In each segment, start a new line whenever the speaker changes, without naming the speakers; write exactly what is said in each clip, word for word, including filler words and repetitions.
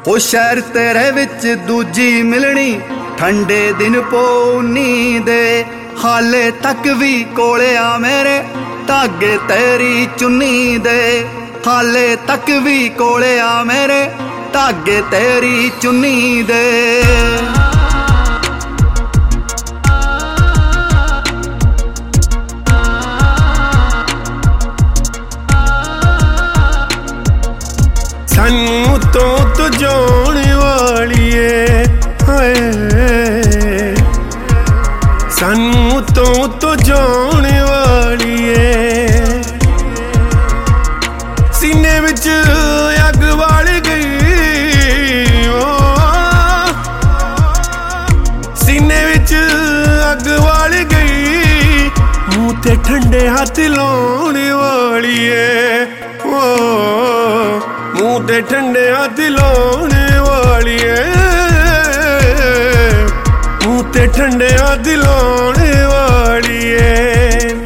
ओ शहर तेरे विच दूजी मिलनी ठंडे दिन पौनी दे, हाले तक भी कोले आ मेरे धागे तेरी चुन्नी दे, हाले तक भी कोले आ मेरे धागे तेरी चुन्नी दे।
सानू तो तो जाने वाली है हाय, सानू तो तो जाने वाली है, सीने विच अग बाल गई ओ, सीने विच अग बाल गई, मुँह ते ठंडे हाथ लाने वाली है ओ, मुँह ते ठंडे हाथ लाने वाली है, मुँह ते ठंडे हाथ लाने वाली है।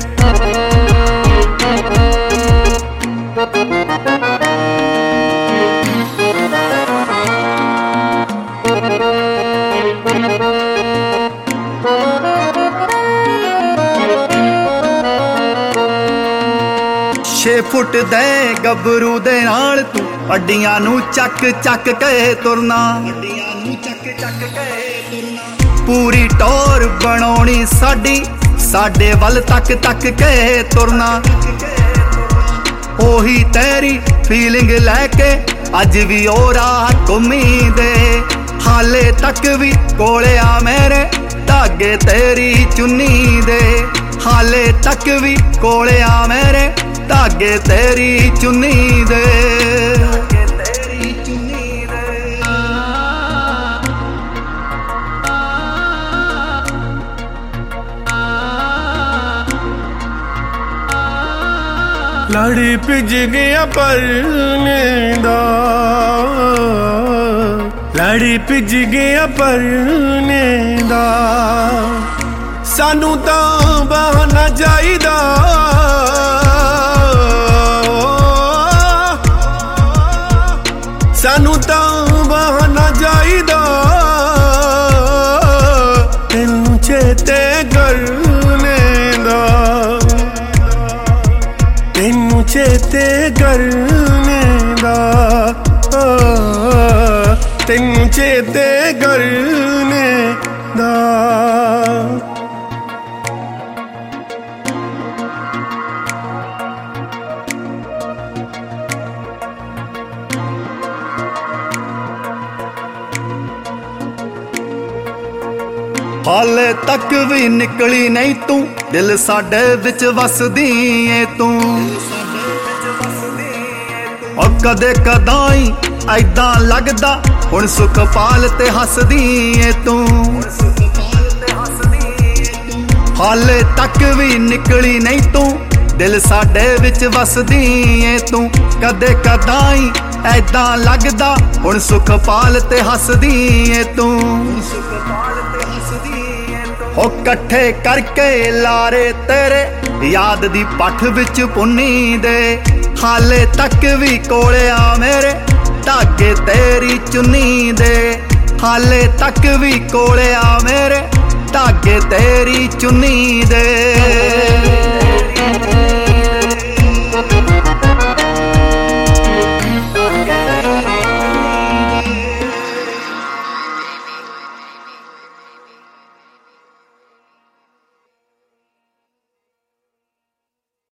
छे फुट दे गबरू दे नाल तू अड्डियां नू चक चक के तुरना, पूरी टोर बनाउणी साडी साडे वल तक तक के तुरना, ओही तेरी फीलिंग लैके अज भी ओ राह घुमी दे, हाले तक भी कोले आ मेरे धागे तेरी चुन्नी दे, हाले तक भी कोले आ मेरे धागे तेरी चुन्नी दे।
लड़ी पिज गया परने दा, लड़ी पिज गया परने दा, सानू तां बहाना चाहिदा, सानू तां बहाना चाहिदा, तैनू चेते करने दा, तैनू चेते करने दा, तैनू चेते करने दा।
हाले तक भी निकली नहीं तू दिल साडे विच वसदी ऐ तू, और कदे कदाई ऐदां लगदा हुण सुखपाल ते हसदी ऐ तू, हाले तक भी निकली नहीं तू दिल साडे विच वसदी ऐ तू, कदे कदाई ऐदां लगदा हुण सुखपाल ते हसदी ऐ तू, हो कट्ठे करके लारे तेरे याद दी पठ विच पुन्नी दे, हाले तक भी कोले आ मेरे धागे तेरी चुन्नी दे, हाले तक भी कोले आ मेरे धागे तेरी चुन्नी दे।